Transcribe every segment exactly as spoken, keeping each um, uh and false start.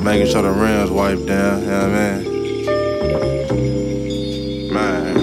making sure the rims wiped down, you know what I mean? Man.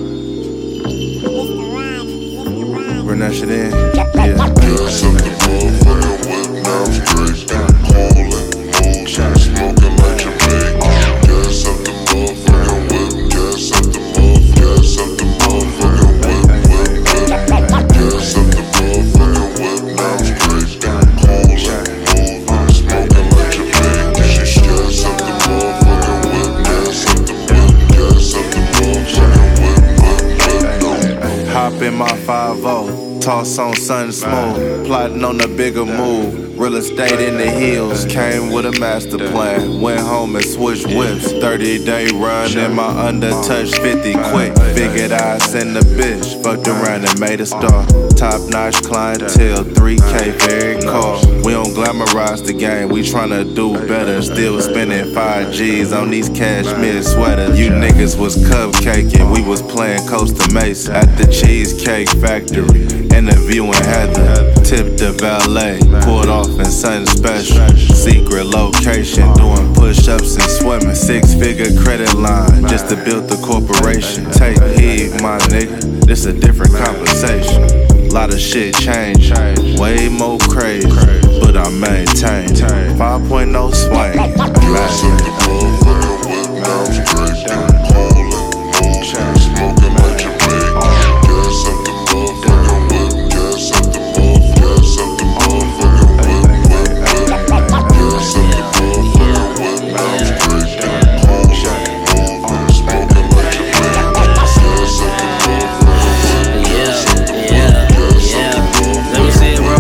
Bring that shit in. Yeah. Gas up the motherfucking whip, now I'm straight down Harlem, motion, smoking like Jamaican. Gas up the motherfucking whip, gas up the motherfucking, gas up the motherfucking whip, whip, whip. Gas up the motherfucking whip, now I'm straight down Harlem, motion, smoking like Jamaican. Gas up the motherfucking whip, gas up the whip, gas up the motherfucking whip, whip, whip. Hop in my five oh. Toss on something smooth, plotting on a bigger move. Real estate in the hills, came with a master plan. Went home and switched whips. thirty day run in my undertouched fifty quick. Figured I'd send a bitch, fucked around and made a star. Top notch clientele, three K for every call. We don't glamorize the game, we tryna do better. Still spending five G's on these cashmere sweaters. You niggas was cupcaking, we was playing Costa Mesa at the Cheesecake Factory. Interviewing Heather, tipped the valet, pulled off in something special. Secret location, doing push-ups and swimming. Six-figure credit line, just to build the corporation. Take heed, my nigga, this a different conversation. Lot of shit changed, way more crazy, but I maintain five point oh swing. Gas up the motherfucking whip, now I'm straight down Harlem, motion, smoking like Jamaican. Gas up the motherfucking whip, gas up the motherfucking, gas up the motherfucking whip, whip, whip. Gas up the motherfucking whip, now I'm straight down Harlem, motion, smoking like Jamaican. Gas up the motherfucking whip, gas up the Let me see it, bro.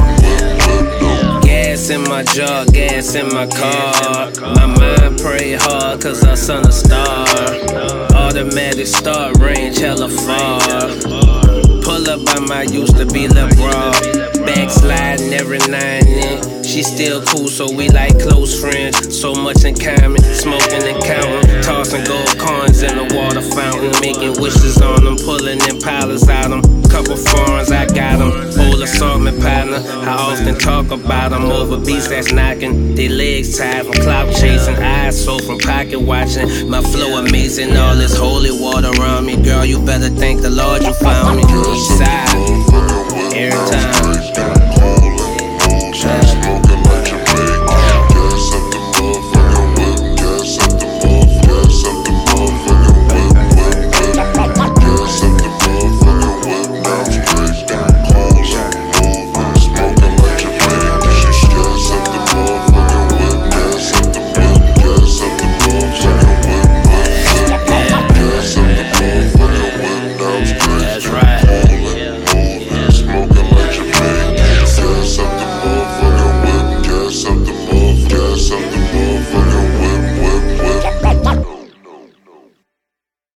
Gas in my jaw, gas in my car. My mind pray hard, cause our son a star. Automatic start range hella far. Pull up by my used to be LeBron. Backsliding every now and then. She still cool, so we like close friends. So much in common, smoking and counting. Tossing gold coins in the water fountain. Making wishes on them, pulling Impalas out them. Couple foreigns, I got them. Whole assortment partner. I often talk about them over beats that's knocking. They legs tied from clout chasing. Eyes so from pocket watching. My flow amazing, all this holy water around me. Girl, you better thank the Lord you found me. East side, every time.